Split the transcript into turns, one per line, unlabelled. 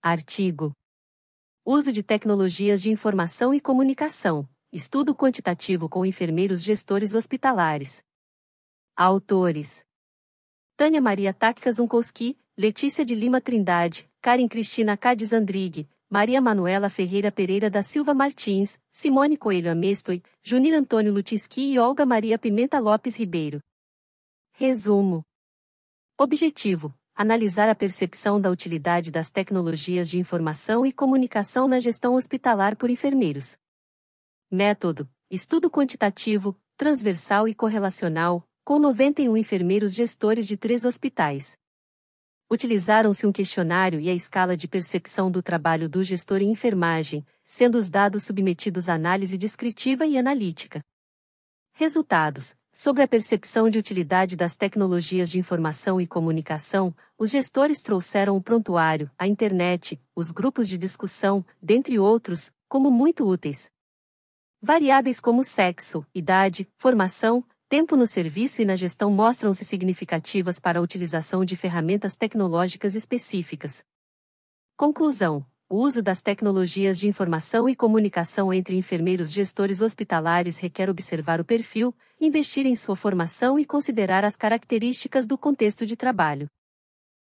Artigo. Uso de tecnologias de informação e comunicação. Estudo quantitativo com enfermeiros gestores hospitalares. Autores: Tânia Maria Táquicas Unkowski, Letícia de Lima Trindade, Karen Cristina Cades Andrigue, Maria Manuela Ferreira Pereira da Silva Martins, Simone Coelho Amestoi, Junir Antônio Lutinski e Olga Maria Pimenta Lopes Ribeiro. Resumo. Objetivo: analisar a percepção da utilidade das tecnologias de informação e comunicação na gestão hospitalar por enfermeiros. Método: estudo quantitativo, transversal e correlacional, com 91 enfermeiros gestores de 3 hospitais. Utilizaram-se um questionário e a escala de percepção do trabalho do gestor em enfermagem, sendo os dados submetidos à análise descritiva e analítica. Resultados: sobre a percepção de utilidade das tecnologias de informação e comunicação, os gestores trouxeram o prontuário, a internet, os grupos de discussão, dentre outros, como muito úteis. Variáveis como sexo, idade, formação, tempo no serviço e na gestão mostram-se significativas para a utilização de ferramentas tecnológicas específicas. Conclusão: o uso das tecnologias de informação e comunicação entre enfermeiros gestores hospitalares requer observar o perfil, investir em sua formação e considerar as características do contexto de trabalho.